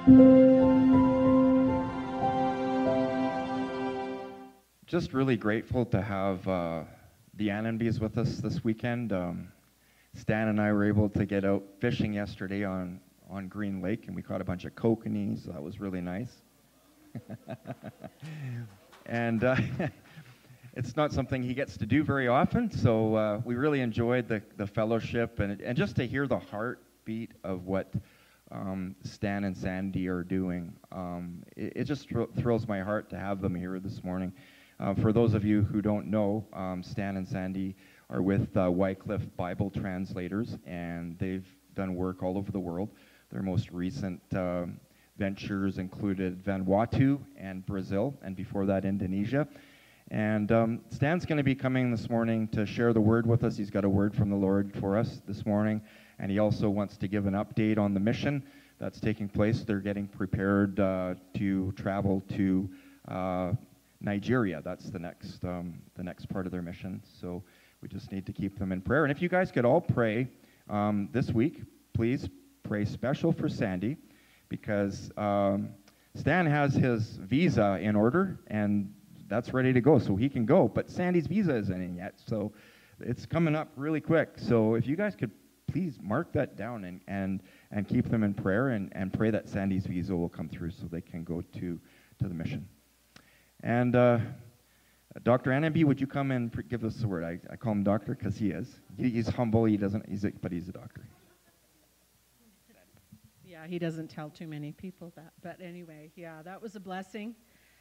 Just really grateful to have the Annenbys with us this weekend. Stan and I were able to get out fishing yesterday on Green Lake, and we caught a bunch of kokanee, so that was really nice. And it's not something he gets to do very often, so we really enjoyed the fellowship and just to hear the heartbeat of what Stan and Sandy are doing. It just thrills my heart to have them here this morning. For those of you who don't know, Stan and Sandy are with Wycliffe Bible Translators, and they've done work all over the world. Their most recent ventures included Vanuatu and Brazil, and before that, Indonesia. And Stan's going to be coming this morning to share the word with us. He's got a word from the Lord for us this morning, and he also wants to give an update on the mission that's taking place. They're getting prepared to travel to Nigeria. That's the next part of their mission. So we just need to keep them in prayer. And if you guys could all pray this week, please pray special for Sandy, because Stan has his visa in order, and that's ready to go, so he can go. But Sandy's visa isn't in yet, so it's coming up really quick. So if you guys could please mark that down and keep them in prayer, and pray that Sandy's visa will come through so they can go to the mission. And Dr. Annenby, would you come and give us the word? I call him doctor because he is. He's humble. But he's a doctor. Yeah, he doesn't tell too many people that. But anyway, yeah, that was a blessing.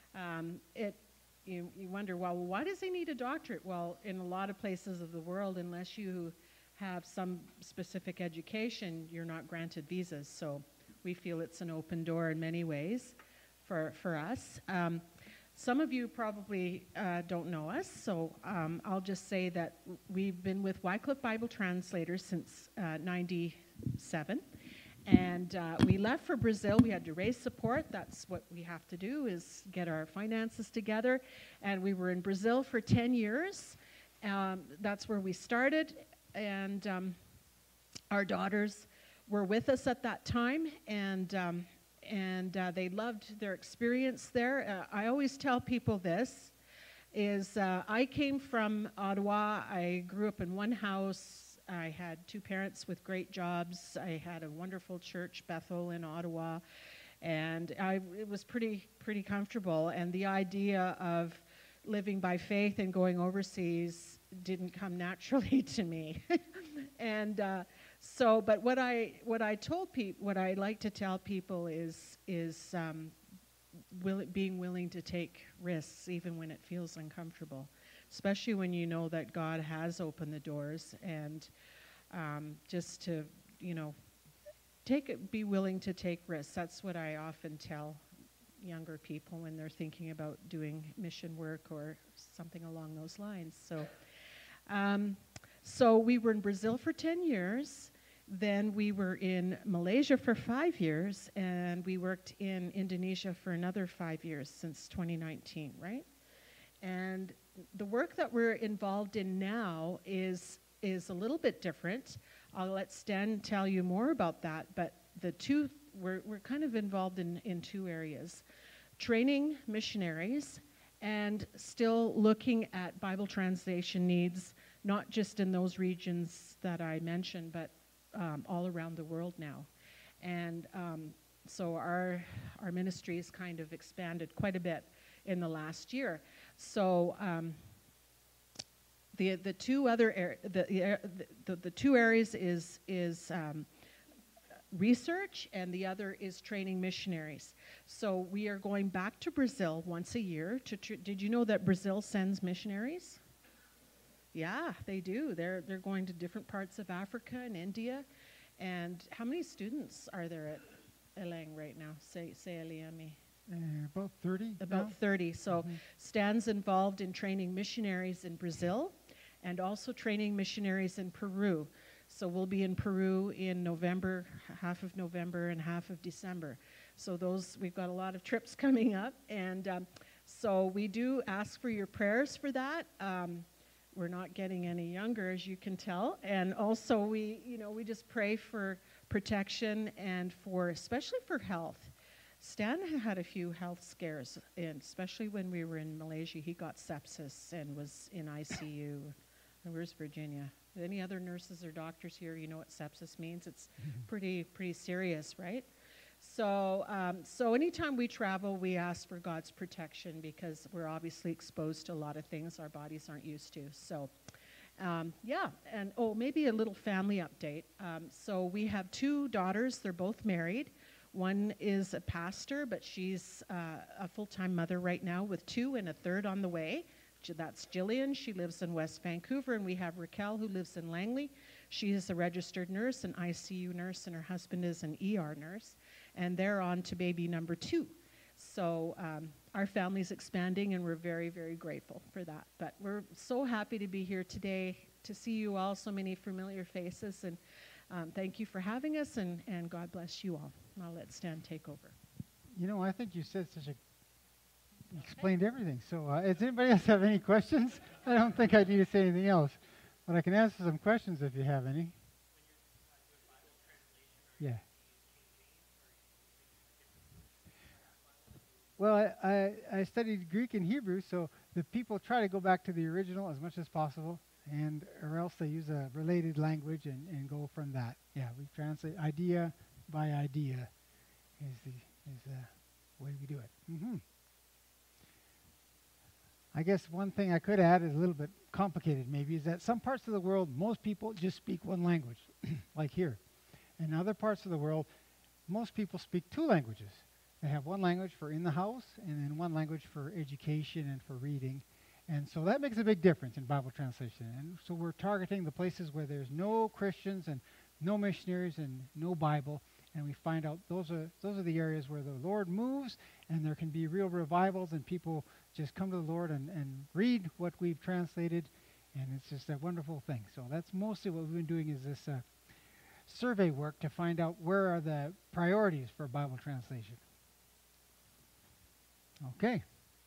You wonder, well, why does he need a doctorate? Well, in a lot of places of the world, unless you have some specific education, you're not granted visas. So we feel it's an open door in many ways for us. Some of you probably don't know us, so I'll just say that we've been with Wycliffe Bible Translators since 97, and we left for Brazil. We had to raise support. That's what we have to do, is get our finances together, and we were in Brazil for 10 years. That's where we started, and our daughters were with us at that time, and they loved their experience there. I always tell people this, is I came from Ottawa. I grew up in one house. I had two parents with great jobs. I had a wonderful church, Bethel, in Ottawa, and it was pretty comfortable. And the idea of living by faith and going overseas didn't come naturally to me. And so, but what I like to tell people is being willing to take risks even when it feels uncomfortable, especially when you know that God has opened the doors, and just to be willing to take risks. That's what I often tell younger people when they're thinking about doing mission work or something along those lines. So we were in Brazil for 10 years. Then we were in Malaysia for 5 years, and we worked in Indonesia for another 5 years since 2019, right? And the work that we're involved in now is a little bit different. I'll let Stan tell you more about that, but we're kind of involved in two areas: training missionaries and still looking at Bible translation needs, not just in those regions that I mentioned, but all around the world now. And so our ministry has kind of expanded quite a bit in the last year. So the two areas is research, and the other is training missionaries. So we are going back to Brazil once a year. Did you know that Brazil sends missionaries? Yeah, they do. They're going to different parts of Africa and India. And how many students are there at Elang right now? Say Eliami. About 30. About now. 30. So Stan's involved in training missionaries in Brazil and also training missionaries in Peru. So we'll be in Peru in November, half of November and half of December. So we've got a lot of trips coming up. And so we do ask for your prayers for that. We're not getting any younger, as you can tell. And also we just pray for protection and especially for health. Stan had a few health scares, and especially when we were in Malaysia, he got sepsis and was in ICU. And where's Virginia? Any other nurses or doctors here? You know what sepsis means? It's pretty serious, right? So, so anytime we travel, we ask for God's protection because we're obviously exposed to a lot of things our bodies aren't used to. So, yeah, and maybe a little family update. So we have 2 daughters. They're both married. One is a pastor, but she's a full-time mother right now with 2 and a third on the way. That's Jillian. She lives in West Vancouver, and we have Raquel, who lives in Langley. She is a registered nurse, an ICU nurse, and her husband is an ER nurse. And they're on to baby number 2. So our family's expanding, and we're very, very grateful for that. But we're so happy to be here today to see you all, so many familiar faces, and thank you for having us, and God bless you all. I'll let Stan take over. You know, I think you said you explained everything. So does anybody else have any questions? I don't think I need to say anything else. But I can answer some questions if you have any. Yeah. Well, I studied Greek and Hebrew, so the people try to go back to the original as much as possible, or else they use a related language and go from that. Yeah, we translate idea by idea is the way we do it. Mm-hmm. I guess one thing I could add is a little bit complicated maybe, is that some parts of the world, most people just speak one language, like here. In other parts of the world, most people speak 2 languages. They have one language for in the house and then one language for education and for reading. And so that makes a big difference in Bible translation. And so we're targeting the places where there's no Christians and no missionaries and no Bible. And we find out those are the areas where the Lord moves, and there can be real revivals, and people just come to the Lord and read what we've translated. And it's just a wonderful thing. So that's mostly what we've been doing, is this survey work to find out where are the priorities for Bible translation. Okay.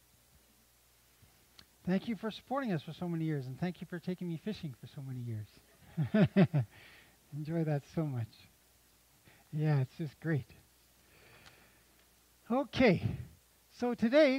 Thank you for supporting us for so many years, and thank you for taking me fishing for so many years. Enjoy that so much. Yeah, it's just great. Okay. So today,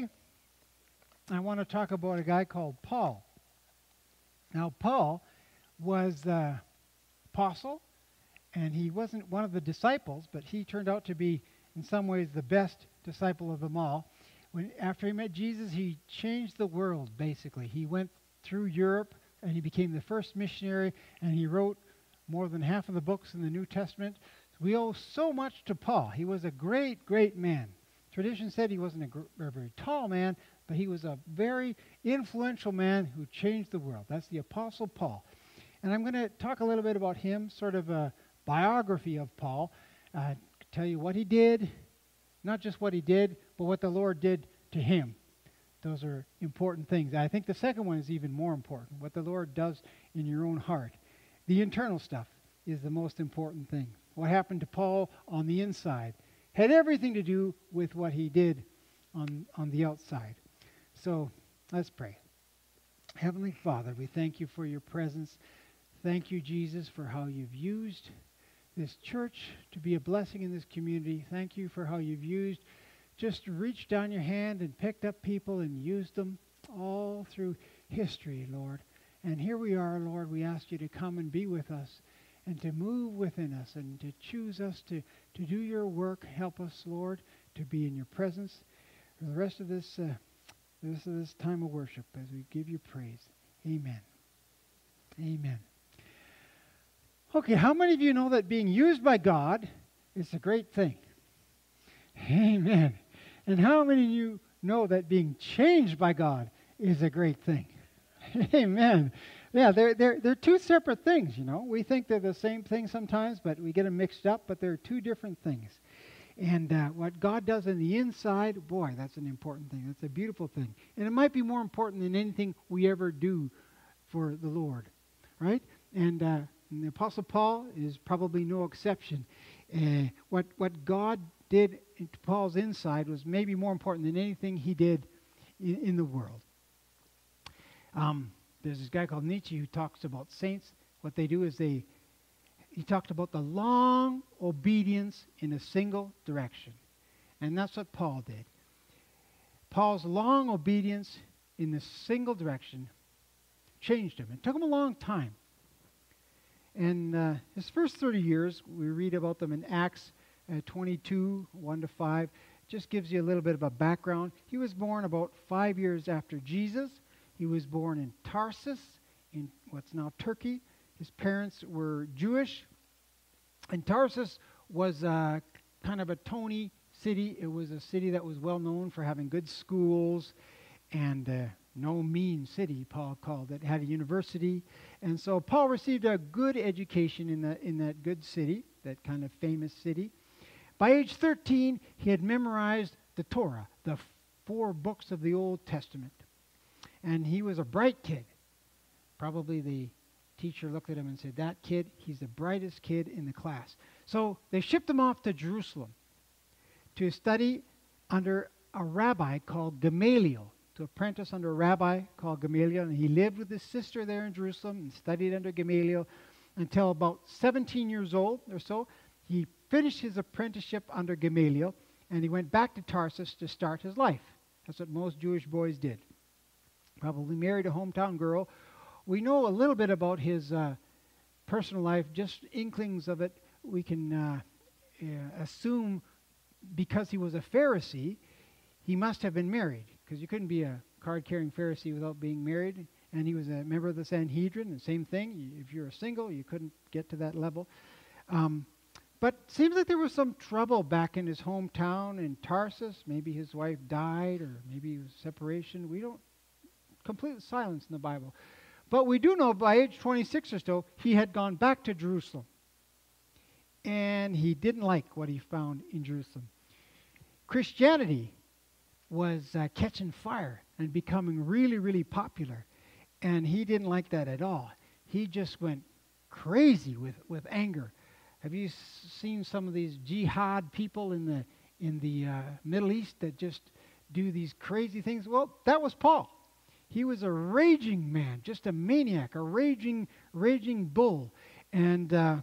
I want to talk about a guy called Paul. Now, Paul was the apostle, and he wasn't one of the disciples, but he turned out to be, in some ways, the best disciple of them all. After he met Jesus, he changed the world, basically. He went through Europe, and he became the first missionary, and he wrote more than half of the books in the New Testament. We owe so much to Paul. He was a great, great man. Tradition said he wasn't a very tall man, but he was a very influential man who changed the world. That's the Apostle Paul. And I'm going to talk a little bit about him, sort of a biography of Paul, tell you what he did, not just what he did, but what the Lord did to him. Those are important things. I think the second one is even more important, what the Lord does in your own heart. The internal stuff is the most important thing. What happened to Paul on the inside had everything to do with what he did on the outside. So let's pray. Heavenly Father, we thank you for your presence. Thank you, Jesus, for how you've used this church to be a blessing in this community. Thank you for how you've used, just reached down your hand and picked up people and used them all through history, Lord. And here we are, Lord. We ask you to come and be with us and to move within us and to choose us to do your work. Help us, Lord, to be in your presence for the rest of this time of worship as we give you praise. Amen. Amen. Okay, how many of you know that being used by God is a great thing? Amen. And how many of you know that being changed by God is a great thing? Amen. Yeah, they're 2 separate things, you know. We think they're the same thing sometimes, but we get them mixed up, but they're 2 different things. And what God does on the inside, boy, that's an important thing. That's a beautiful thing. And it might be more important than anything we ever do for the Lord, right? And the Apostle Paul is probably no exception. What God did to Paul's inside was maybe more important than anything he did in the world. There's this guy called Nietzsche who talks about saints. What they do is he talked about the long obedience in a single direction. And that's what Paul did. Paul's long obedience in this single direction changed him. It took him a long time. And his first 30 years, we read about them in Acts 22, 1 to 5. Just gives you a little bit of a background. He was born about 5 years after Jesus. He was born in Tarsus, in what's now Turkey. His parents were Jewish. And Tarsus was kind of a Tony city. It was a city that was well known for having good schools and no mean city, Paul called it. It had a university. And so Paul received a good education in that good city, that kind of famous city. By age 13, he had memorized the Torah, the 4 books of the Old Testament. And he was a bright kid. Probably the teacher looked at him and said, that kid, he's the brightest kid in the class. So they shipped him off to Jerusalem to study under a rabbi called Gamaliel, to apprentice under a rabbi called Gamaliel. And he lived with his sister there in Jerusalem and studied under Gamaliel until about 17 years old or so. He finished his apprenticeship under Gamaliel, and he went back to Tarsus to start his life. That's what most Jewish boys did. Probably married a hometown girl. We know a little bit about his personal life, just inklings of it. We can assume because he was a Pharisee, he must have been married, because you couldn't be a card-carrying Pharisee without being married. And he was a member of the Sanhedrin, and same thing. If you're a single, you couldn't get to that level. But it seems like there was some trouble back in his hometown in Tarsus. Maybe his wife died, or maybe it was separation. We don't, complete silence in the Bible. But we do know by age 26 or so, he had gone back to Jerusalem. And he didn't like what he found in Jerusalem. Christianity was catching fire and becoming really, really popular. And he didn't like that at all. He just went crazy with anger. Have you seen some of these jihad people in the Middle East that just do these crazy things? Well, that was Paul. He was a raging man, just a maniac, a raging bull. And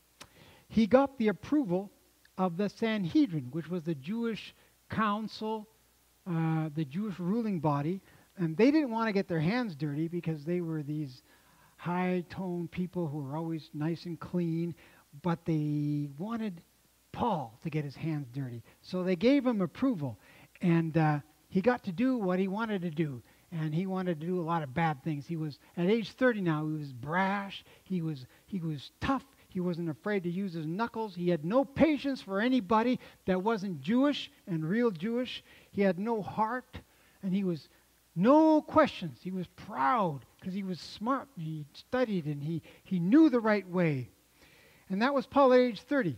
he got the approval of the Sanhedrin, which was the Jewish council, the Jewish ruling body. And they didn't want to get their hands dirty because they were these high-toned people who were always nice and clean. But they wanted Paul to get his hands dirty. So they gave him approval. And he got to do what he wanted to do. And he wanted to do a lot of bad things. He was, at age 30 now, he was brash. He was tough. He wasn't afraid to use his knuckles. He had no patience for anybody that wasn't Jewish and real Jewish. He had no heart. And he was no questions. He was proud because he was smart. He studied and he knew the right way. And that was Paul at age 30.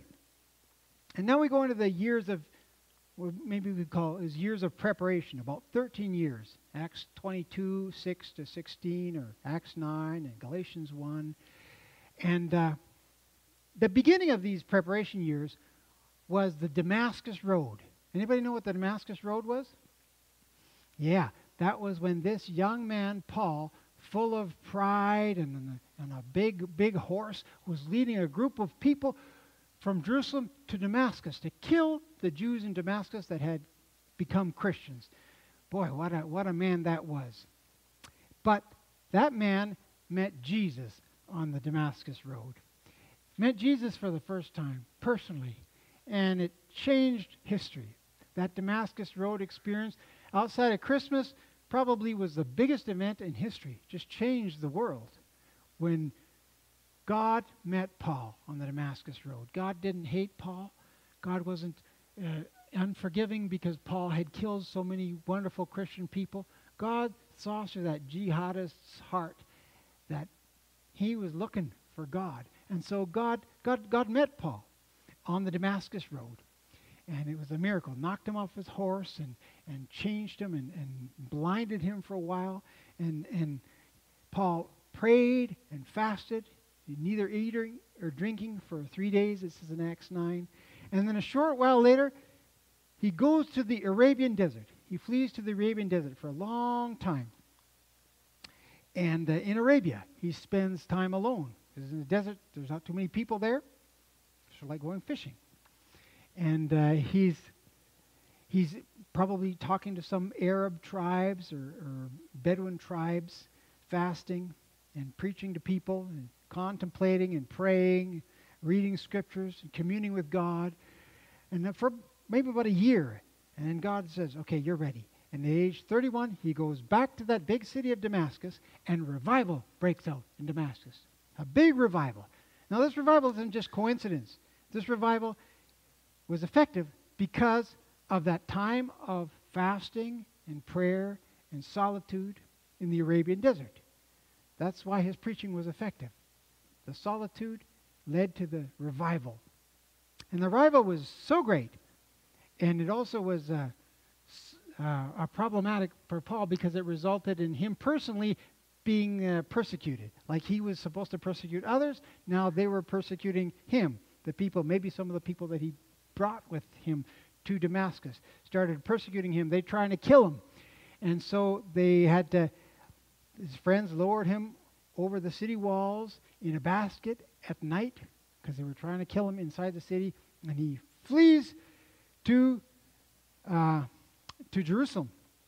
And now we go into the years of, well, maybe we call it his years of preparation, about 13 years. Acts 22, 6 to 16, or Acts 9, and Galatians 1. And the beginning of these preparation years was the Damascus Road. Anybody know what the Damascus Road was? Yeah, that was when this young man, Paul, full of pride and a big horse, was leading a group of people from Jerusalem to Damascus to kill the Jews in Damascus that had become Christians. Boy, what a man that was. But that man met Jesus on the Damascus Road. Met Jesus for the first time, personally. And it changed history. That Damascus Road experience, outside of Christmas, probably was the biggest event in history. Just changed the world. When God met Paul on the Damascus Road. God didn't hate Paul. God wasn't unforgiving because Paul had killed so many wonderful Christian people. God saw through that jihadist's heart that he was looking for God. And so God met Paul on the Damascus Road. And it was a miracle. Knocked him off his horse and changed him and blinded him for a while. And Paul prayed and fasted, neither eating or drinking for 3 days. This is in Acts 9. And then a short while later, he goes to the Arabian desert. He flees to the Arabian desert for a long time. And in Arabia, he spends time alone. Because in the desert, there's not too many people there. It's like going fishing. And He's probably talking to some Arab tribes or Bedouin tribes, fasting and preaching to people and contemplating and praying, reading scriptures and communing with God. And for maybe about a year, and then God says, okay, you're ready. And at age 31, he goes back to that big city of Damascus, and revival breaks out in Damascus. A big revival. Now, this revival isn't just coincidence. This revival was effective because of that time of fasting and prayer and solitude in the Arabian desert. That's why his preaching was effective. The solitude led to the revival. And the revival was so great, and it also was problematic for Paul because it resulted in him personally being persecuted. Like he was supposed to persecute others, now they were persecuting him. The people, maybe some of the people that he brought with him to Damascus, started persecuting him. They trying to kill him. And so they had to, his friends lowered him over the city walls in a basket at night because they were trying to kill him inside the city. And he flees to Jerusalem,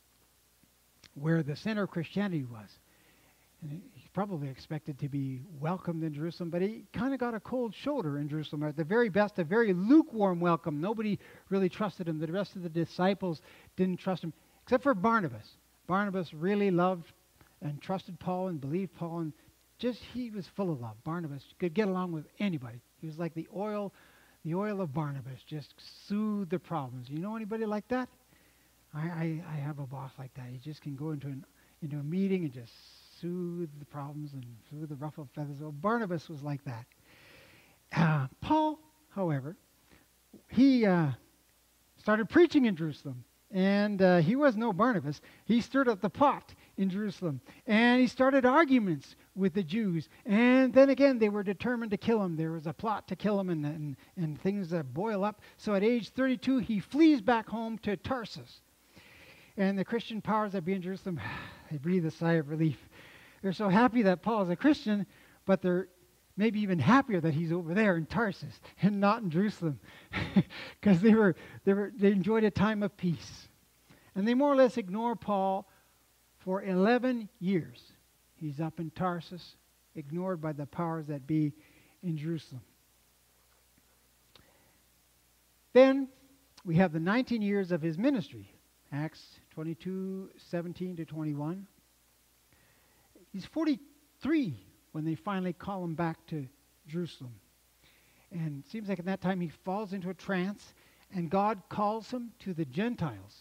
where the center of Christianity was. And he probably expected to be welcomed in Jerusalem, but he kind of got a cold shoulder in Jerusalem. At the very best, a very lukewarm welcome. Nobody really trusted him. The rest of the disciples didn't trust him, except for Barnabas. Barnabas really loved and trusted Paul and believed Paul, and just he was full of love. Barnabas could get along with anybody. He was like the oil of Barnabas, just soothed the problems. You know anybody like that? I have a boss like that. He just can go into a meeting and just soothe the problems and soothe the ruffled feathers. Well, Barnabas was like that. Paul, however, he started preaching in Jerusalem. And he was no Barnabas. He stirred up the pot in Jerusalem. And he started arguments with the Jews. And then again, they were determined to kill him. There was a plot to kill him and things that boil up. So at age 32, he flees back home to Tarsus. And the Christian powers that be in Jerusalem, they breathe a sigh of relief. They're so happy that Paul is a Christian, but they're maybe even happier that he's over there in Tarsus and not in Jerusalem, because they enjoyed a time of peace. And they more or less ignore Paul for 11 years. He's up in Tarsus, ignored by the powers that be in Jerusalem. Then we have the 19 years of his ministry, Acts 22:17 to 21. He's 43 when they finally call him back to Jerusalem. And it seems like at that time he falls into a trance, and God calls him to the Gentiles.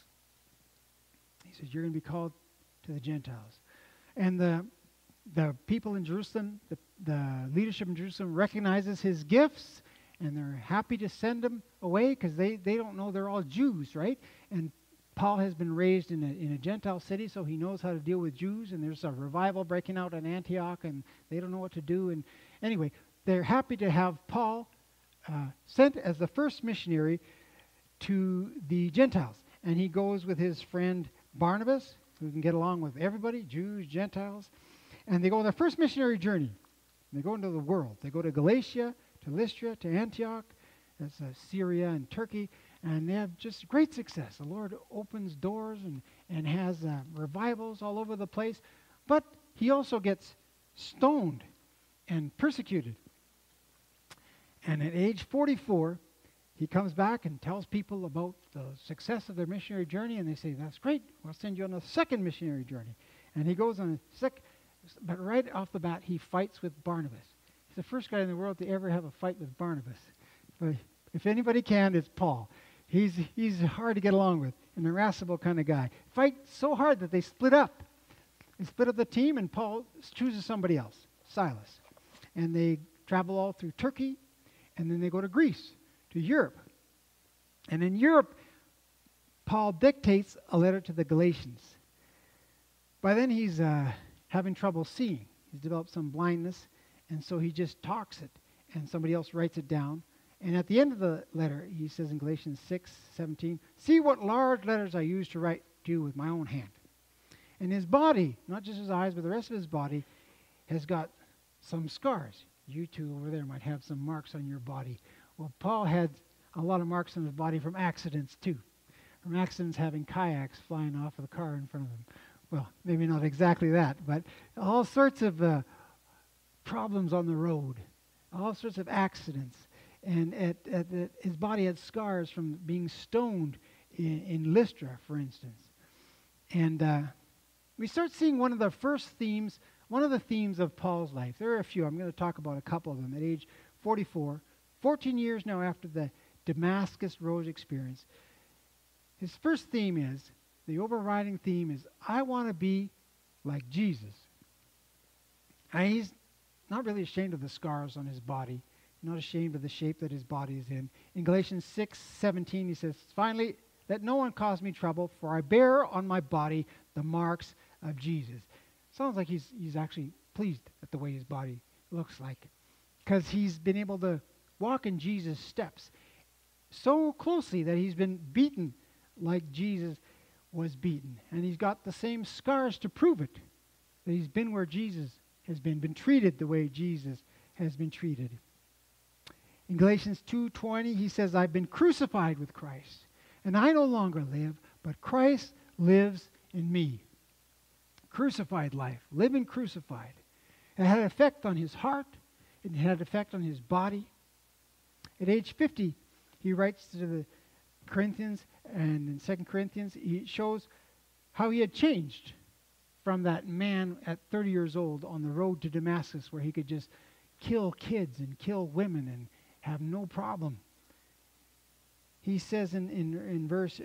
He says, you're going to be called to the Gentiles. And the people in Jerusalem, the leadership in Jerusalem recognizes his gifts, and they're happy to send him away because they don't know they're all Jews, right? And Paul has been raised in a Gentile city, so he knows how to deal with Jews, and there's a revival breaking out in Antioch, and they don't know what to do. And anyway, they're happy to have Paul sent as the first missionary to the Gentiles. And he goes with his friend Barnabas, who can get along with everybody, Jews, Gentiles. And they go on their first missionary journey. They go into the world. They go to Galatia, to Lystra, to Antioch. That's Syria and Turkey. And they have just great success. The Lord opens doors and has revivals all over the place. But he also gets stoned and persecuted. And at age 44, he comes back and tells people about the success of their missionary journey. And they say, that's great. We'll send you on a second missionary journey. And he goes on a second. But right off the bat, he fights with Barnabas. He's the first guy in the world to ever have a fight with Barnabas. But if anybody can, it's Paul. He's hard to get along with, an irascible kind of guy. Fight so hard that they split up. They split up the team, and Paul chooses somebody else, Silas. And they travel all through Turkey, and then they go to Greece, to Europe. And in Europe, Paul dictates a letter to the Galatians. By then, he's having trouble seeing. He's developed some blindness, and so he just talks it, and somebody else writes it down. And at the end of the letter, he says in Galatians 6:17, see what large letters I used to write to you with my own hand. And his body, not just his eyes, but the rest of his body, has got some scars. You two over there might have some marks on your body. Well, Paul had a lot of marks on his body from accidents too, from accidents having kayaks flying off of the car in front of them. Well, maybe not exactly that, but all sorts of problems on the road, all sorts of accidents. And his body had scars from being stoned in Lystra, for instance. And we start seeing one of the themes of Paul's life. There are a few. I'm going to talk about a couple of them. At age 44, 14 years now after the Damascus Road experience, his first theme is, the overriding theme is, I want to be like Jesus. And he's not really ashamed of the scars on his body, not ashamed of the shape that his body is in. In Galatians 6:17, he says, finally, let no one cause me trouble, for I bear on my body the marks of Jesus. Sounds like he's actually pleased at the way his body looks like, because he's been able to walk in Jesus' steps so closely that he's been beaten like Jesus was beaten. And he's got the same scars to prove it, that he's been where Jesus has been treated the way Jesus has been treated. In Galatians 2:20, he says, I've been crucified with Christ, and I no longer live, but Christ lives in me. Crucified life, living crucified. It had an effect on his heart. It had an effect on his body. At age 50, he writes to the Corinthians, and in 2 Corinthians, he shows how he had changed from that man at 30 years old on the road to Damascus, where he could just kill kids and kill women and have no problem. He says in verse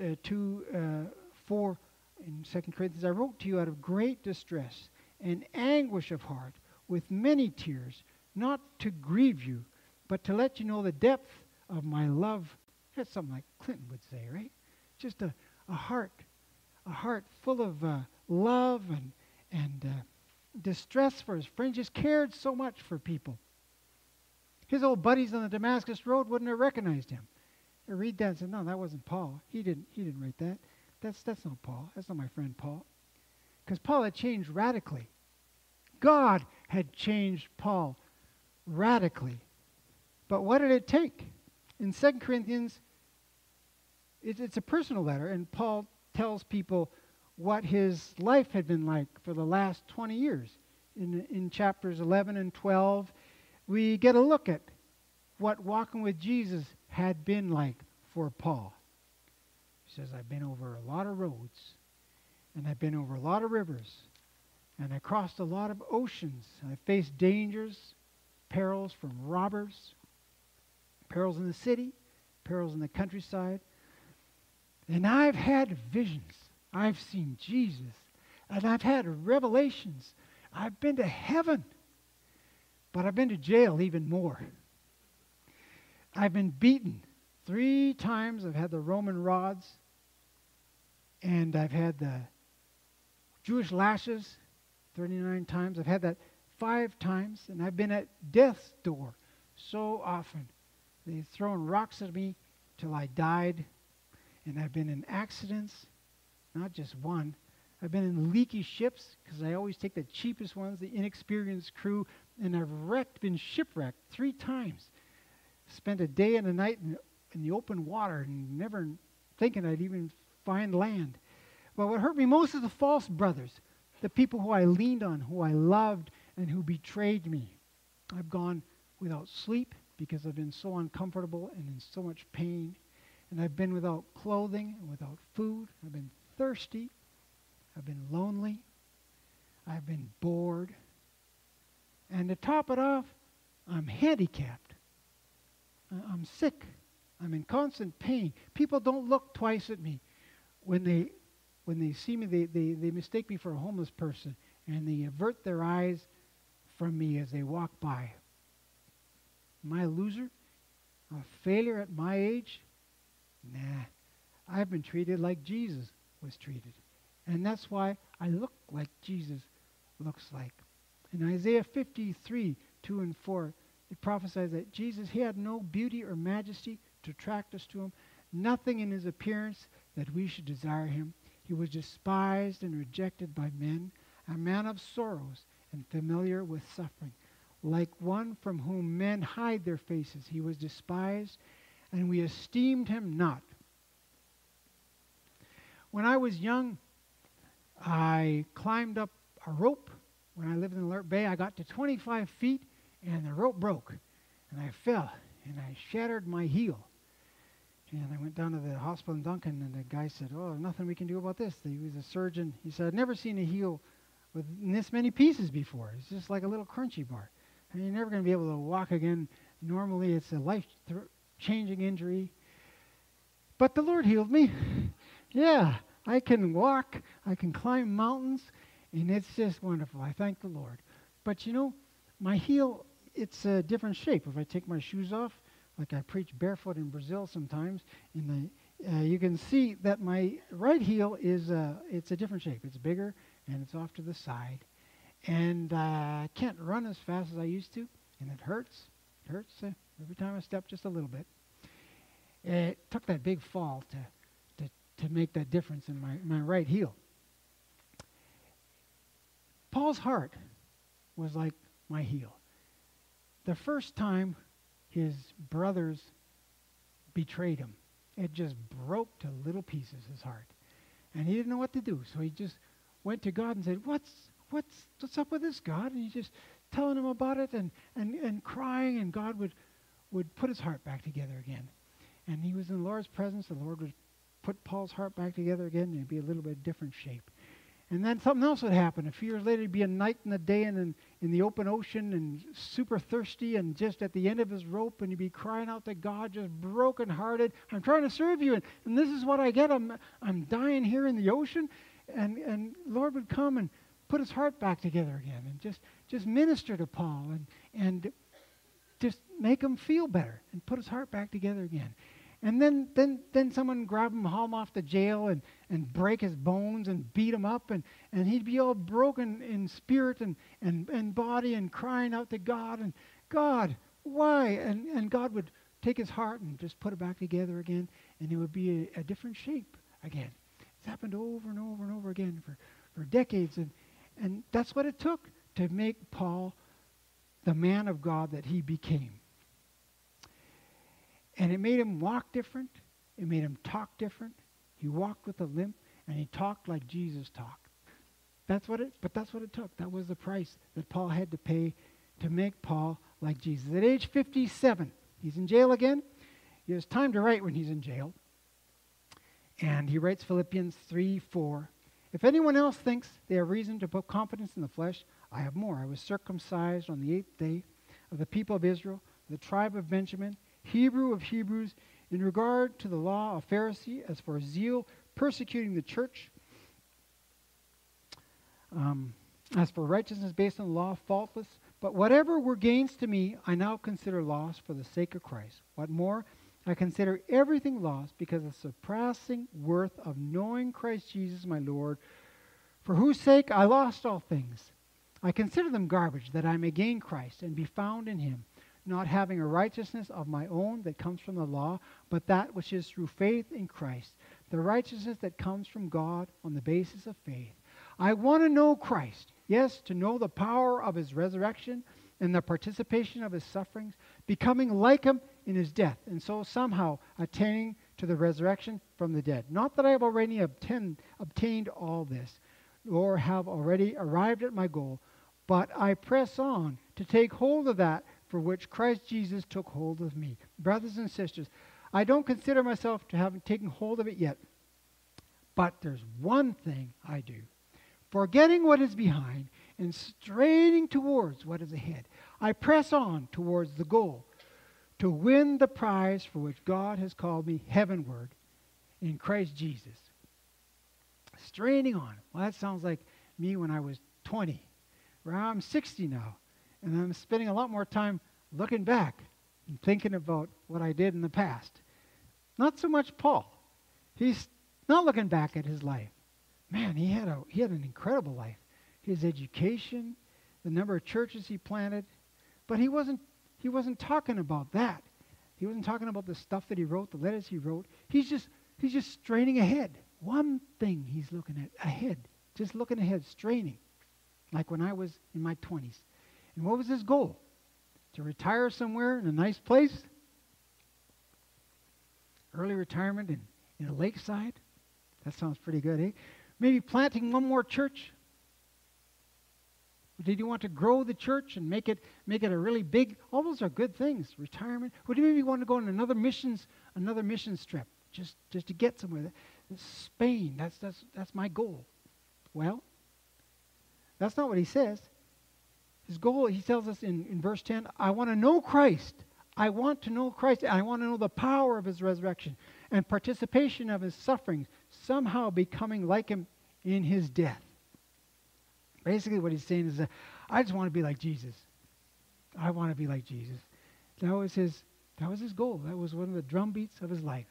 4 in 2 Corinthians, I wrote to you out of great distress and anguish of heart with many tears, not to grieve you, but to let you know the depth of my love. That's something like Clinton would say, right? Just a heart full of love and distress for his friends. Just cared so much for people. His old buddies on the Damascus Road wouldn't have recognized him. They read that and said, no, that wasn't Paul. He didn't write that. That's not Paul. That's not my friend Paul. Because Paul had changed radically. God had changed Paul radically. But what did it take? In 2 Corinthians, it's a personal letter, and Paul tells people what his life had been like for the last 20 years. In chapters 11 and 12, we get a look at what walking with Jesus had been like for Paul. He says, I've been over a lot of roads, and I've been over a lot of rivers, and I crossed a lot of oceans. I faced dangers, perils from robbers, perils in the city, perils in the countryside. And I've had visions. I've seen Jesus. And I've had revelations. I've been to heaven. But I've been to jail even more. I've been beaten 3 times. I've had the Roman rods. And I've had the Jewish lashes 39 times. I've had that 5 times. And I've been at death's door so often. They've thrown rocks at me till I died. And I've been in accidents, not just one. I've been in leaky ships because I always take the cheapest ones, the inexperienced crew. And I've been shipwrecked 3 times. Spent a day and a night in the open water and never thinking I'd even find land. But what hurt me most is the false brothers, the people who I leaned on, who I loved, and who betrayed me. I've gone without sleep because I've been so uncomfortable and in so much pain. And I've been without clothing and without food. I've been thirsty. I've been lonely. I've been bored. And to top it off, I'm handicapped. I'm sick. I'm in constant pain. People don't look twice at me. When they see me, they mistake me for a homeless person, and they avert their eyes from me as they walk by. Am I a loser? A failure at my age? Nah. I've been treated like Jesus was treated. And that's why I look like Jesus looks like. In Isaiah 53, 2 and 4, it prophesies that Jesus, he had no beauty or majesty to attract us to him, nothing in his appearance that we should desire him. He was despised and rejected by men, a man of sorrows and familiar with suffering. Like one from whom men hide their faces, he was despised, and we esteemed him not. When I was young, I climbed up a rope. When I lived in Alert Bay, I got to 25 feet, and the rope broke, and I fell, and I shattered my heel. And I went down to the hospital in Duncan, and the guy said, "Oh, there's nothing we can do about this." He was a surgeon. He said, "I've never seen a heel with this many pieces before. It's just like a little crunchy bar. And you're never going to be able to walk again. Normally, it's a life-changing injury." But the Lord healed me. Yeah, I can walk. I can climb mountains, and it's just wonderful. I thank the Lord. But you know, my heel, it's a different shape. If I take my shoes off, like I preach barefoot in Brazil sometimes, you can see that my right heel is it's a different shape. It's bigger, and it's off to the side. And I can't run as fast as I used to, and it hurts. It hurts every time I step just a little bit. It took that big fall to make that difference in my right heel. Paul's heart was like my heel. The first time his brothers betrayed him, it just broke to little pieces, his heart. And he didn't know what to do, so he just went to God and said, What's up with this, God? And he's just telling him about it and crying, and God would put his heart back together again. And he was in the Lord's presence. The Lord would put Paul's heart back together again, and it'd be a little bit different shape. And then something else would happen. A few years later, it'd be a night and a day in the open ocean and super thirsty and just at the end of his rope, and he'd be crying out to God, just brokenhearted. I'm trying to serve you, and this is what I get. I'm dying here in the ocean. And Lord would come and put his heart back together again and just minister to Paul and just make him feel better and put his heart back together again. And then someone grab him, haul him off to jail and break his bones and beat him up, and he'd be all broken in spirit and body and crying out to God, and God, why? And God would take his heart and just put it back together again, and it would be a different shape again. It's happened over and over and over again for decades, and that's what it took to make Paul the man of God that he became. And it made him walk different. It made him talk different. He walked with a limp, and he talked like Jesus talked. That's what it took. That was the price that Paul had to pay to make Paul like Jesus. At age 57, he's in jail again. He has time to write when he's in jail. And he writes Philippians 3:4. If anyone else thinks they have reason to put confidence in the flesh, I have more. I was circumcised on the 8th day of the people of Israel, the tribe of Benjamin, Hebrew of Hebrews, in regard to the law, a Pharisee, as for zeal, persecuting the church, as for righteousness based on the law, faultless. But whatever were gains to me, I now consider loss for the sake of Christ. What more? I consider everything lost because of the surpassing worth of knowing Christ Jesus my Lord, for whose sake I lost all things. I consider them garbage, that I may gain Christ and be found in him, not having a righteousness of my own that comes from the law, but that which is through faith in Christ, the righteousness that comes from God on the basis of faith. I want to know Christ, yes, to know the power of his resurrection and the participation of his sufferings, becoming like him in his death, and so somehow attaining to the resurrection from the dead. Not that I have already obtained all this, or have already arrived at my goal, but I press on to take hold of that for which Christ Jesus took hold of me. Brothers and sisters, I don't consider myself to have taken hold of it yet, but there's one thing I do. Forgetting what is behind and straining towards what is ahead, I press on towards the goal to win the prize for which God has called me heavenward in Christ Jesus. Straining on. Well, that sounds like me when I was 20. Well, I'm 60 now, and I'm spending a lot more time looking back and thinking about what I did in the past. Not so much Paul. He's not looking back at his life. Man, he had an incredible life. His education, the number of churches he planted, but he wasn't talking about that. He wasn't talking about the stuff that he wrote, the letters he wrote. He's just straining ahead. One thing he's looking at ahead, just looking ahead, straining, like when I was in my 20s. And what was his goal? To retire somewhere in a nice place? Early retirement in a lakeside? That sounds pretty good, eh? Maybe planting one more church. Did you want to grow the church and make it a really big? All those are good things. Retirement. Or do you maybe want to go on another missions trip, just to get somewhere? Spain. That's my goal. Well, that's not what he says. His goal, he tells us in verse 10, I want to know Christ. I want to know Christ. I want to know the power of his resurrection and participation of his sufferings, somehow becoming like him in his death. Basically what he's saying is that I just want to be like Jesus. I want to be like Jesus. That was his goal. That was one of the drum beats of his life.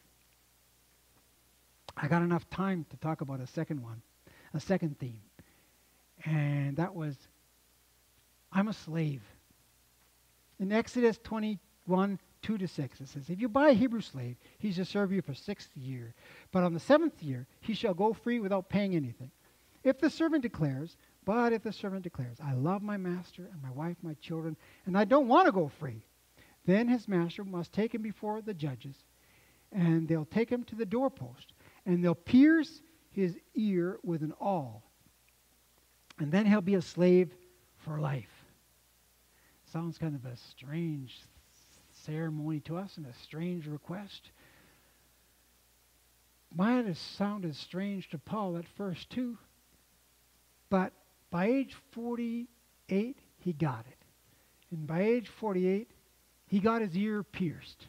I got enough time to talk about a second theme. And that was, I'm a slave. In Exodus 21, 2-6, it says, if you buy a Hebrew slave, he shall serve you for 6 years. But on the 7th year, he shall go free without paying anything. If the servant declares, I love my master and my wife, my children, and I don't want to go free, then his master must take him before the judges, and they'll take him to the doorpost, and they'll pierce his ear with an awl, and then he'll be a slave for life. Sounds kind of a strange ceremony to us and a strange request. Might have sounded strange to Paul at first too, but by age 48, he got it. And by age 48, he got his ear pierced.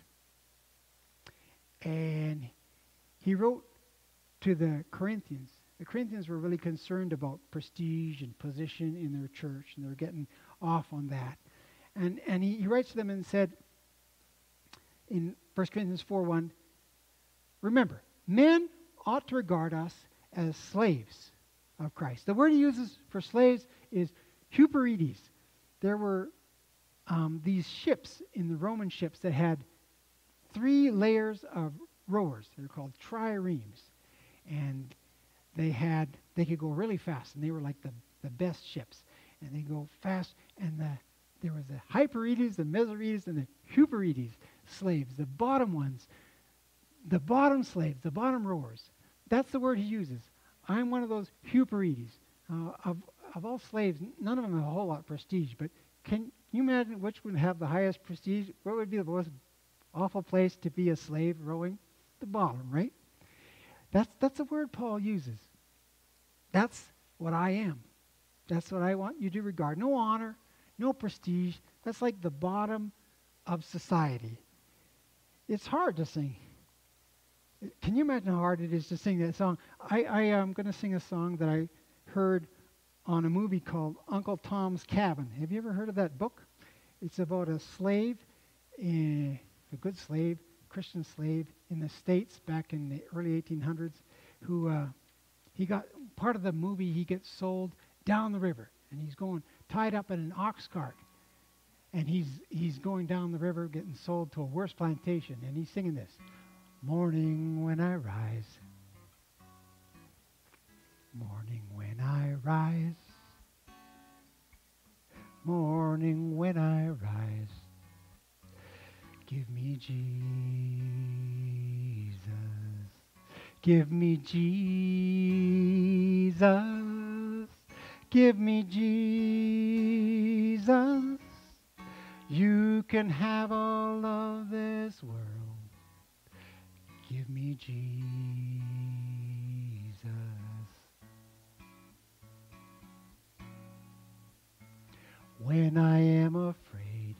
And he wrote to the Corinthians. The Corinthians were really concerned about prestige and position in their church, and they were getting off on that. And he writes to them and said in 1 Corinthians 4:1, remember, men ought to regard us as slaves of Christ. The word he uses for slaves is huperetes. There were these ships in the Roman ships that had 3 layers of rowers. They're called triremes. And they could go really fast, and they were like the best ships. And they go fast, and there was the hyperetes, the mesoretes, and the huperetes slaves, the bottom ones, the bottom slaves, the bottom rowers. That's the word he uses. I'm one of those huperetes. Of all slaves, none of them have a whole lot of prestige, but can you imagine which would have the highest prestige? What would be the most awful place to be a slave rowing? The bottom, right? That's the word Paul uses. That's what I am. That's what I want you to regard. No honor, no prestige. That's like the bottom of society. It's hard to sing. Can you imagine how hard it is to sing that song? I am going to sing a song that I heard on a movie called Uncle Tom's Cabin. Have you ever heard of that book? It's about a slave, a good slave, Christian slave in the States back in the early 1800s who he got part of the movie. He gets sold down the river, and he's going tied up in an ox cart, and he's going down the river getting sold to a worse plantation, and he's singing this. Morning when I rise, morning when I rise, morning when I rise, give me Jesus, give me Jesus, give me Jesus, you can have all of this world. Give me Jesus. When I am afraid,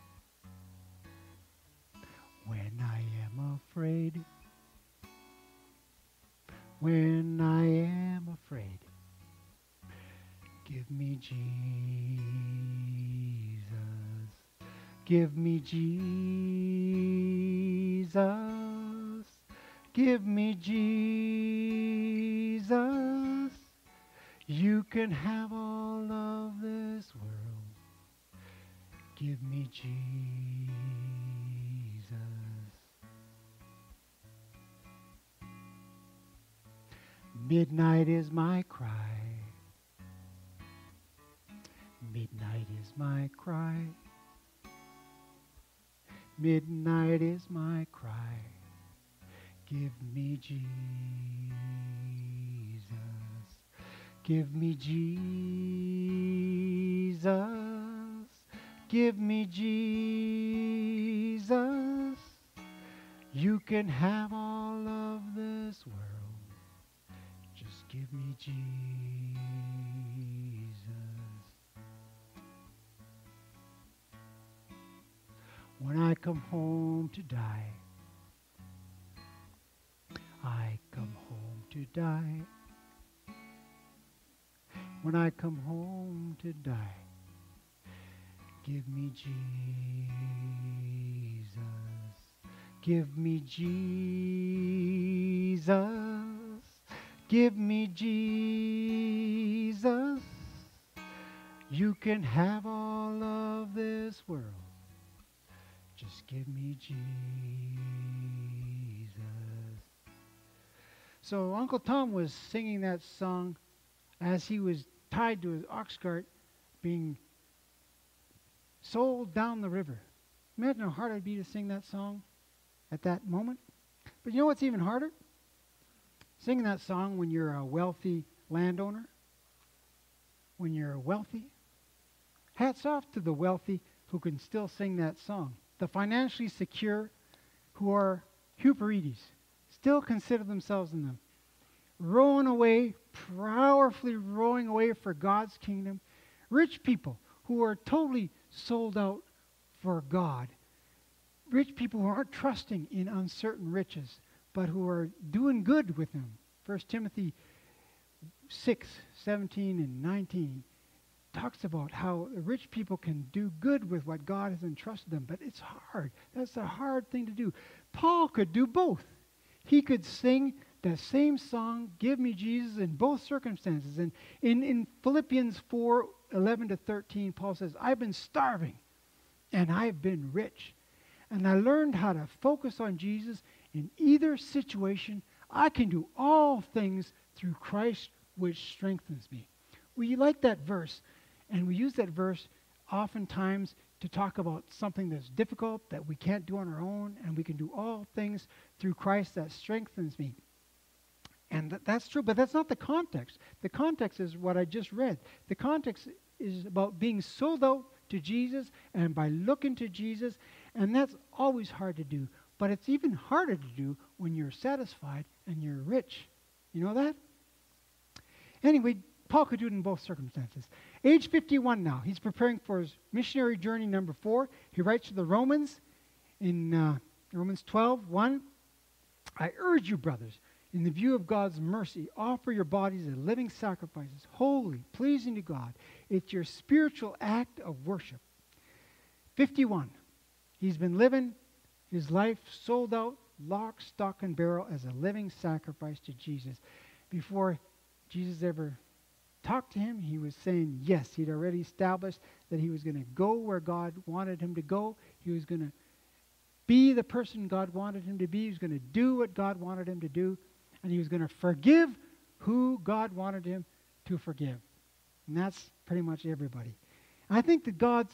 when I am afraid, when I am afraid, give me Jesus. Give me Jesus. Give me Jesus. You can have all of this world. Give me Jesus. Midnight is my cry. Midnight is my cry. Midnight is my cry. Give me Jesus. Give me Jesus. Give me Jesus. You can have all of this world. Just give me Jesus. When I come home to die, I come home to die. When I come home to die, give me Jesus. Give me Jesus. Give me Jesus. You can have all of this world. Just give me Jesus. So Uncle Tom was singing that song as he was tied to his ox cart being sold down the river. Imagine how hard it would be to sing that song at that moment. But you know what's even harder? Singing that song when you're a wealthy landowner, when you're wealthy. Hats off to the wealthy who can still sing that song. The financially secure who are Huperides still consider themselves in them. Rowing away, powerfully rowing away for God's kingdom. Rich people who are totally sold out for God. Rich people who aren't trusting in uncertain riches, but who are doing good with them. 1 Timothy 6:17 and 19 talks about how rich people can do good with what God has entrusted them, but it's hard. That's a hard thing to do. Paul could do both. He could sing the same song, Give Me Jesus, in both circumstances. And in Philippians 4:11 to 13, Paul says, I've been starving and I've been rich. And I learned how to focus on Jesus in either situation. I can do all things through Christ, which strengthens me. We like that verse, and we use that verse oftentimes to talk about something that's difficult, that we can't do on our own, and we can do all things through Christ that strengthens me. And that's true, but that's not the context. The context is what I just read. The context is about being sold out to Jesus and by looking to Jesus, and that's always hard to do. But it's even harder to do when you're satisfied and you're rich. You know that? Anyway, Paul could do it in both circumstances. Age 51 now. He's preparing for his missionary journey number 4. He writes to the Romans in Romans 12:1. I urge you, brothers, in the view of God's mercy, offer your bodies as living sacrifices, holy, pleasing to God. It's your spiritual act of worship. 51. He's been living his life sold out, lock, stock, and barrel as a living sacrifice to Jesus. Before Jesus ever talked to him, he was saying yes. He'd already established that he was going to go where God wanted him to go. He was going to be the person God wanted him to be. He was going to do what God wanted him to do. And he was going to forgive who God wanted him to forgive. And that's pretty much everybody. And I think that God's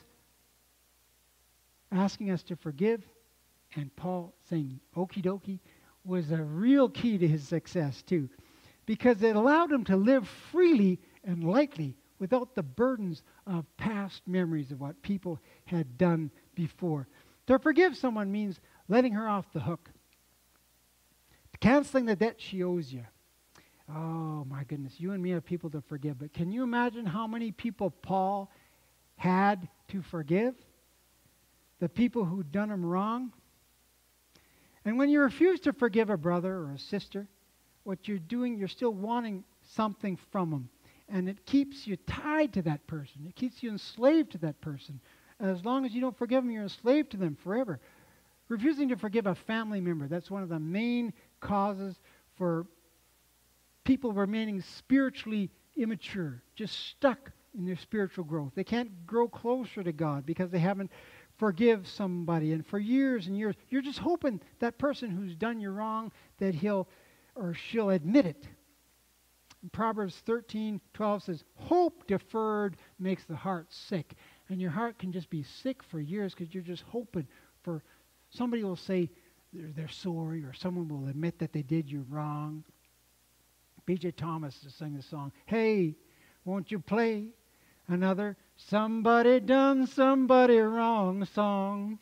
asking us to forgive, and Paul saying okie dokie, was a real key to his success too. Because it allowed him to live freely and lightly without the burdens of past memories of what people had done before. To forgive someone means letting her off the hook. Canceling the debt she owes you. Oh, my goodness. You and me have people to forgive. But can you imagine how many people Paul had to forgive? The people who'd done him wrong? And when you refuse to forgive a brother or a sister, what you're doing, you're still wanting something from them. And it keeps you tied to that person. It keeps you enslaved to that person. As long as you don't forgive them, you're enslaved to them forever. Refusing to forgive a family member, that's one of the main causes for people remaining spiritually immature, just stuck in their spiritual growth. They can't grow closer to God because they haven't forgive somebody. And for years and years, you're just hoping that person who's done you wrong, that he'll or she'll admit it. Proverbs 13:12 says, hope deferred makes the heart sick. And your heart can just be sick for years because you're just hoping for somebody will say, they're sorry, or someone will admit that they did you wrong. B.J. Thomas just sang the song, "Hey, won't you play another somebody done somebody wrong song?"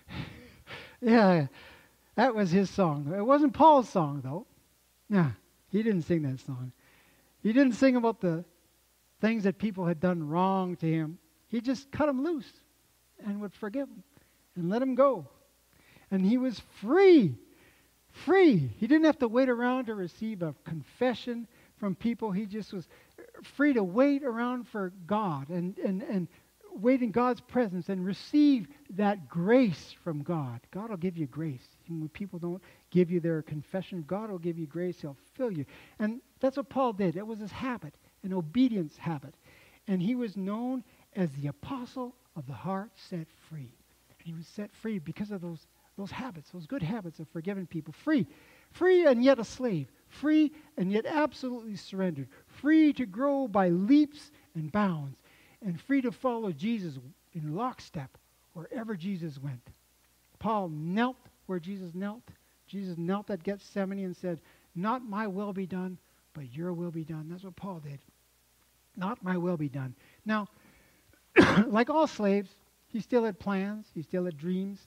Yeah, that was his song. It wasn't Paul's song, though. Yeah, he didn't sing that song. He didn't sing about the things that people had done wrong to him. He just cut them loose and would forgive them and let them go. And he was free. Free. He didn't have to wait around to receive a confession from people. He just was free to wait around for God and wait in God's presence and receive that grace from God. God will give you grace. And when people don't give you their confession, God will give you grace. He'll fill you. And that's what Paul did. It was his habit, an obedience habit. And he was known as the apostle of the heart set free. And he was set free because of those habits, those good habits of forgiving people. Free. Free and yet a slave. Free and yet absolutely surrendered. Free to grow by leaps and bounds. And free to follow Jesus in lockstep wherever Jesus went. Paul knelt where Jesus knelt. Jesus knelt at Gethsemane and said, "Not my will be done, but your will be done." That's what Paul did. Not my will be done. Now, like all slaves, he still had plans. He still had dreams.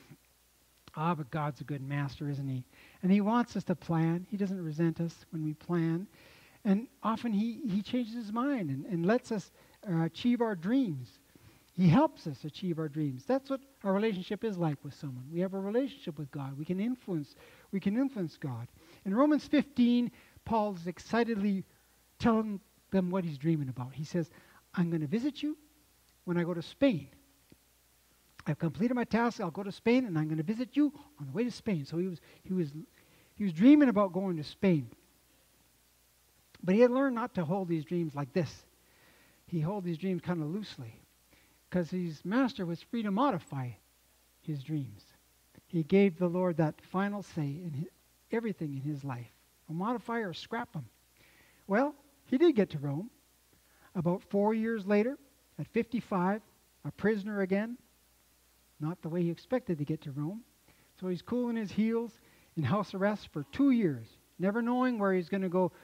But God's a good master, isn't he? And he wants us to plan. He doesn't resent us when we plan. And often he changes his mind and lets us achieve our dreams. He helps us achieve our dreams. That's what our relationship is like with someone. We have a relationship with God. We can influence God. In Romans 15, Paul's excitedly telling them what he's dreaming about. He says, "I'm going to visit you when I go to Spain. I've completed my task. I'll go to Spain, and I'm going to visit you on the way to Spain." So he was dreaming about going to Spain. But he had learned not to hold these dreams like this. He held these dreams kind of loosely because his master was free to modify his dreams. He gave the Lord that final say in everything in his life. Or modify or scrap them. Well, he did get to Rome. About 4 years later, at 55, a prisoner again. Not the way he expected to get to Rome. So he's cooling his heels in house arrest for 2 years, never knowing where he's going to go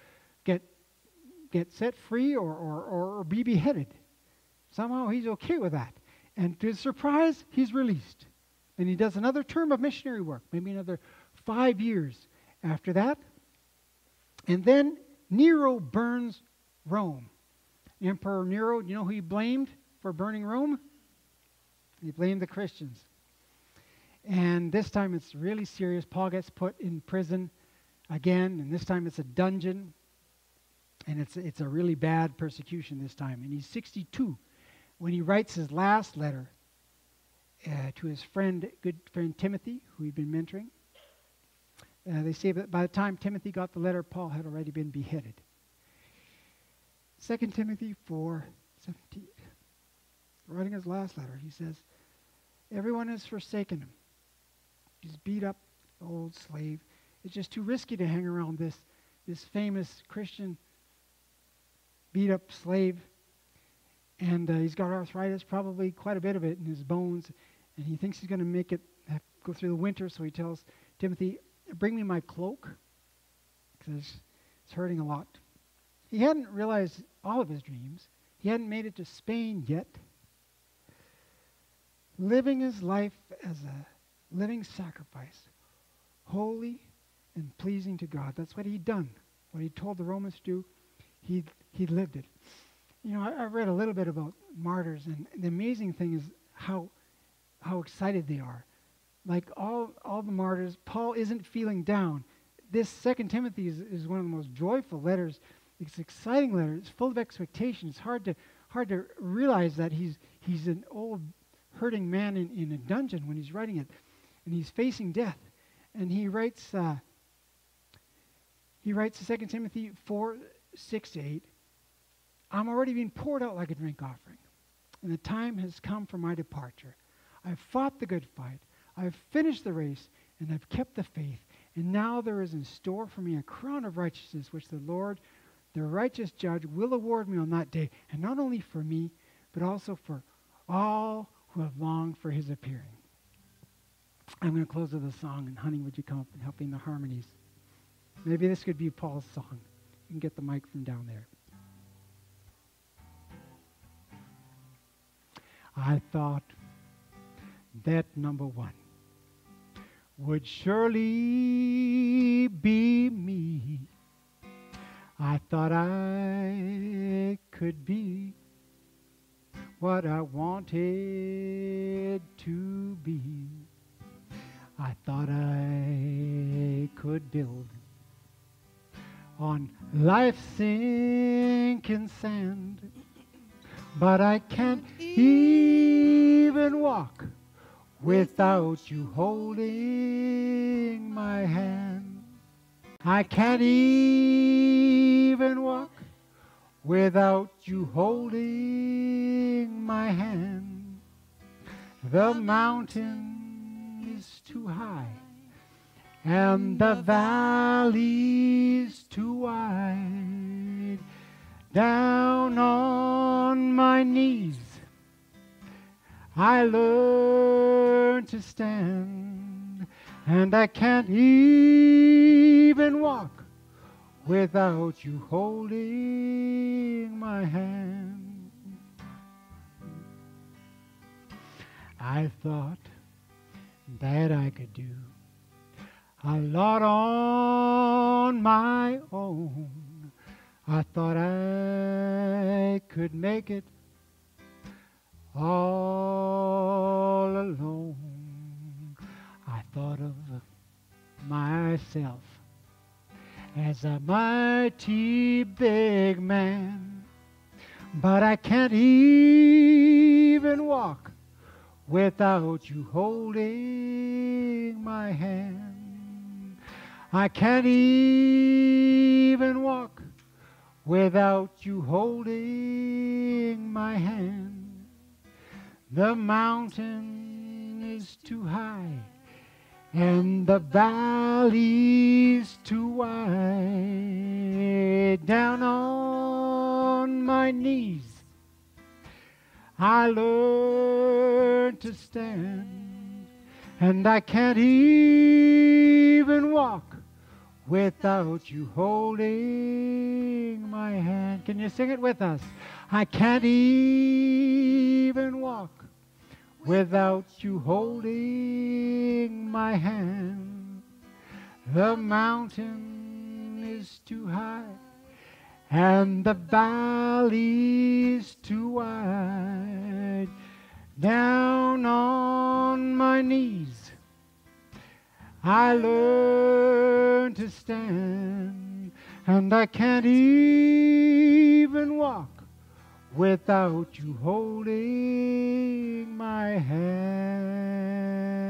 get set free or be beheaded. Somehow he's okay with that. And to his surprise, he's released. And he does another term of missionary work, maybe another 5 years after that. And then Nero burns Rome. Emperor Nero, you know who he blamed for burning Rome? He blamed the Christians. And this time it's really serious. Paul gets put in prison again, and this time it's a dungeon. And it's a really bad persecution this time. And he's 62 when he writes his last letter to his good friend Timothy, who he'd been mentoring. They say that by the time Timothy got the letter, Paul had already been beheaded. 2 Timothy 4:17. Writing his last letter, he says, "Everyone has forsaken him." He's beat up, old slave. It's just too risky to hang around this famous Christian beat-up slave. And he's got arthritis, probably quite a bit of it in his bones. And he thinks he's going to go through the winter, so he tells Timothy, "Bring me my cloak, because it's hurting a lot." He hadn't realized all of his dreams. He hadn't made it to Spain yet. Living his life as a living sacrifice, holy and pleasing to God. That's what he'd done. What he told the Romans to do, he lived it. You know, I read a little bit about martyrs, and the amazing thing is how excited they are. Like all the martyrs, Paul isn't feeling down. This 2 Timothy is one of the most joyful letters. It's an exciting letter. It's full of expectation. It's hard to realize that he's an old hurting man in a dungeon when he's writing it, and he's facing death. And he writes 2 Timothy 4:6-8. "I'm already being poured out like a drink offering, and the time has come for my departure. I've fought the good fight. I've finished the race, and I've kept the faith. And now there is in store for me a crown of righteousness, which the Lord, the righteous judge, will award me on that day, and not only for me, but also for all who have longed for his appearing." I'm going to close with a song, and honey, would you come up and help me in the harmonies? Maybe this could be Paul's song. You can get the mic from down there. I thought that number one would surely be me. I thought I could be what I wanted to be. I thought I could build on life's sinking sand, but I can't even walk without you holding my hand. I can't even walk without you holding my hand. The mountain is too high and the valley's too wide. Down on my knees I learn to stand, and I can't even walk without you holding my hand. I thought that I could do a lot on my own. I thought I could make it all alone. I thought of myself as a mighty big man, but I can't even walk without you holding my hand. I can't even walk without you holding my hand. The mountain is too high and the valley's too wide. Down on my knees I learned to stand, and I can't even walk without you holding my hand. Can you sing it with us? I can't even walk without you holding my hand. The mountain is too high and the valley's too wide. Down on my knees I learned to stand, and I can't even walk without you holding my hand.